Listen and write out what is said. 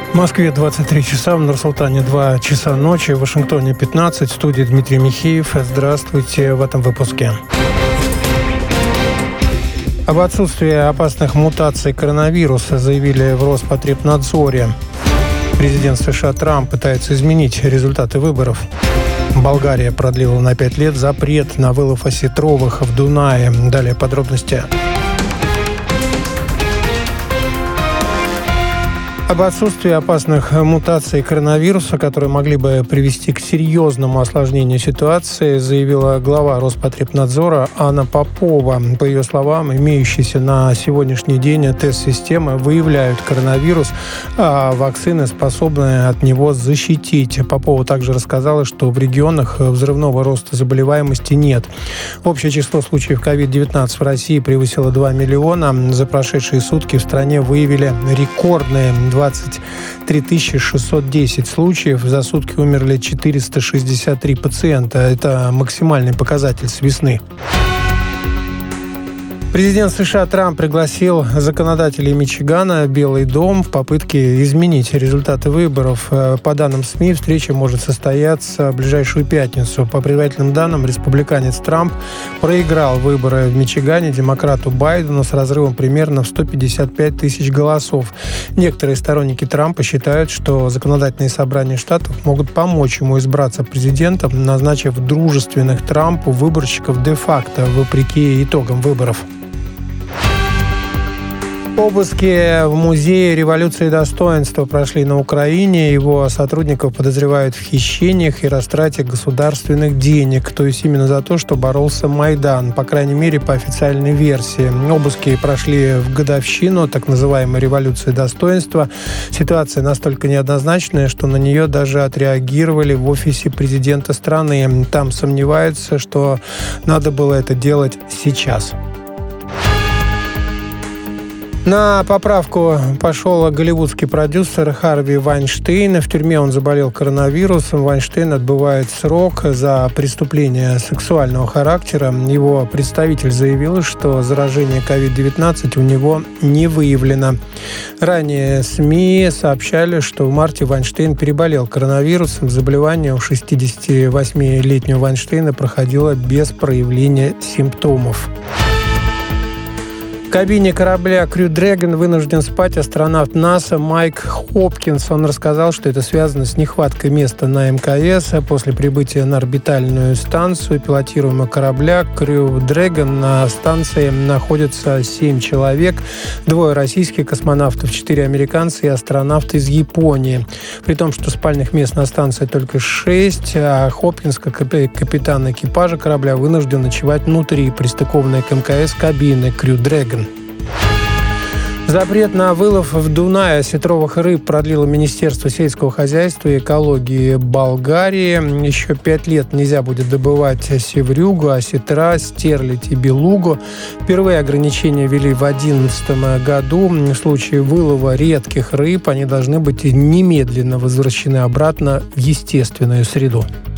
В Москве 23 часа, в Нур-Султане 2 часа ночи, в Вашингтоне 15, в студии Дмитрий Михеев. Здравствуйте в этом выпуске. Об отсутствии опасных мутаций коронавируса заявили в Роспотребнадзоре. Президент США Трамп пытается изменить результаты выборов. Болгария продлила на 5 лет запрет на вылов осетровых в Дунае. Далее подробности. Об отсутствии опасных мутаций коронавируса, которые могли бы привести к серьезному осложнению ситуации, заявила глава Роспотребнадзора Анна Попова. По ее словам, имеющиеся на сегодняшний день тест-системы выявляют коронавирус, а вакцины способны от него защитить. Попова также рассказала, что в регионах взрывного роста заболеваемости нет. Общее число случаев COVID-19 в России превысило 2 миллиона. За прошедшие сутки в стране выявили рекордные 23 610 случаев. За сутки умерли 463 пациента. Это максимальный показатель с весны. Президент США Трамп пригласил законодателей Мичигана в Белый дом в попытке изменить результаты выборов. По данным СМИ, встреча может состояться в ближайшую пятницу. По предварительным данным, республиканец Трамп проиграл выборы в Мичигане демократу Байдену с разрывом примерно в 155 тысяч голосов. Некоторые сторонники Трампа считают, что законодательные собрания штатов могут помочь ему избраться президентом, назначив дружественных Трампу выборщиков де-факто, вопреки итогам выборов. Обыски в Музее революции и достоинства прошли на Украине. Его сотрудников подозревают в хищениях и растрате государственных денег, то есть именно за то, что боролся Майдан, по крайней мере, по официальной версии. Обыски прошли в годовщину так называемой революции достоинства. Ситуация настолько неоднозначная, что на нее даже отреагировали в офисе президента страны. Там сомневаются, что надо было это делать сейчас. На поправку пошел голливудский продюсер Харви Вайнштейн. В тюрьме он заболел коронавирусом. Вайнштейн отбывает срок за преступление сексуального характера. Его представитель заявил, что заражение COVID-19 у него не выявлено. Ранее СМИ сообщали, что в марте Вайнштейн переболел коронавирусом. Заболевание у 68-летнего Вайнштейна проходило без проявления симптомов. В кабине корабля Crew Dragon вынужден спать астронавт НАСА Майк Хопкинс. Он рассказал, что это связано с нехваткой места на МКС. После прибытия на орбитальную станцию пилотируемого корабля Crew Dragon на станции находится 7 человек. 2 российских космонавтов, 4 американца и астронавт из Японии. При том, что спальных мест на станции только 6, а Хопкинс, как капитан экипажа корабля, вынужден ночевать внутри пристыкованной к МКС кабины Crew Dragon. Запрет на вылов в Дунае осетровых рыб продлило Министерство сельского хозяйства и экологии Болгарии. Еще 5 лет нельзя будет добывать севрюгу, осетра, стерлядь и белугу. Впервые ограничения ввели в 2011 году. В случае вылова редких рыб они должны быть немедленно возвращены обратно в естественную среду.